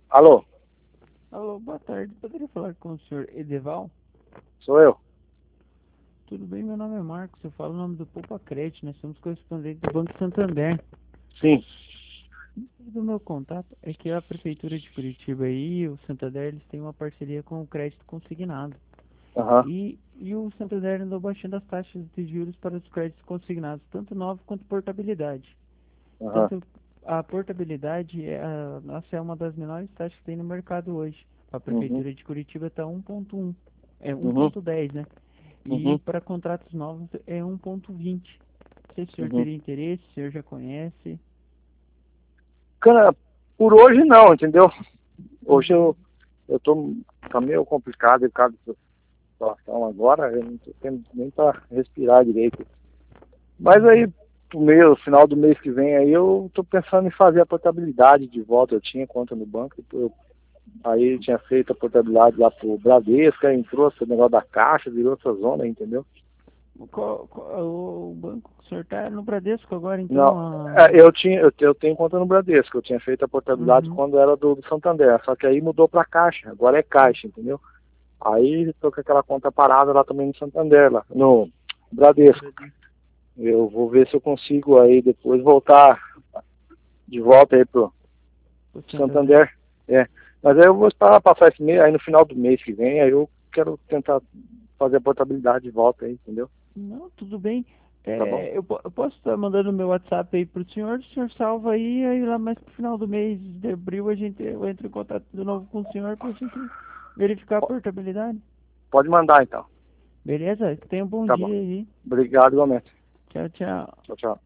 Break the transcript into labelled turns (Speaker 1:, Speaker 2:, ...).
Speaker 1: Alô,
Speaker 2: Alô, boa tarde. Poderia falar com o senhor Edeval?
Speaker 1: sou eu.
Speaker 2: Tudo bem, meu nome é Marcos. Eu falo o nome do Poupa Crédito. Nós somos correspondentes do Banco Santander.
Speaker 1: Sim.
Speaker 2: O meu contato é que a Prefeitura de Curitiba e o Santander eles têm uma parceria com o crédito consignado.
Speaker 1: Aham,
Speaker 2: E o Santander andou baixando as taxas de juros para os créditos consignados, tanto novo quanto portabilidade.
Speaker 1: aham.
Speaker 2: Tanto a portabilidade, nossa, é uma das menores taxas que tem no mercado hoje. A
Speaker 1: Uhum,
Speaker 2: Prefeitura de Curitiba está 1.1, é
Speaker 1: uhum,
Speaker 2: 1.10, né? E
Speaker 1: uhum,
Speaker 2: para contratos novos é 1.20. Não sei se o senhor
Speaker 1: uhum.
Speaker 2: teria interesse, se o senhor já conhece.
Speaker 1: Cara, por hoje não, entendeu? Hoje
Speaker 2: Uhum.
Speaker 1: eu tô, tá meio complicado por causa dessa situação agora, eu não tô tendo nem para respirar direito. Mas aí,
Speaker 2: Uhum.
Speaker 1: pro meio, final do mês que vem aí, eu tô pensando em fazer a portabilidade de volta. Eu tinha conta no banco, aí eu tinha feito a portabilidade lá pro Bradesco, aí entrou esse negócio da caixa, virou essa zona, entendeu?
Speaker 2: O banco que o senhor tá no Bradesco agora, então.
Speaker 1: Não, eu tenho conta no Bradesco, eu tinha feito a portabilidade
Speaker 2: Uhum.
Speaker 1: quando era do Santander, só que aí mudou para Caixa, agora é Caixa, entendeu? Aí tô com aquela conta parada lá também no Santander, lá, no Bradesco.
Speaker 2: Bradesco.
Speaker 1: Eu vou ver se eu consigo aí depois voltar de volta aí pro
Speaker 2: O Santander.
Speaker 1: Santander. É. Mas aí eu vou esperar passar esse mês, aí no final do mês que vem, aí eu quero tentar fazer a portabilidade de volta aí, entendeu?
Speaker 2: Não, tudo bem.
Speaker 1: Tá bom?
Speaker 2: Eu posso estar mandando meu WhatsApp aí pro senhor, o senhor salva aí lá mais pro final do mês de abril eu entro em contato de novo com o senhor pra gente verificar a portabilidade.
Speaker 1: Pode mandar então.
Speaker 2: Beleza? Tenha um bom
Speaker 1: Tá bom.
Speaker 2: dia aí.
Speaker 1: Obrigado igualmente.
Speaker 2: Tchau, tchau.
Speaker 1: Tchau, tchau.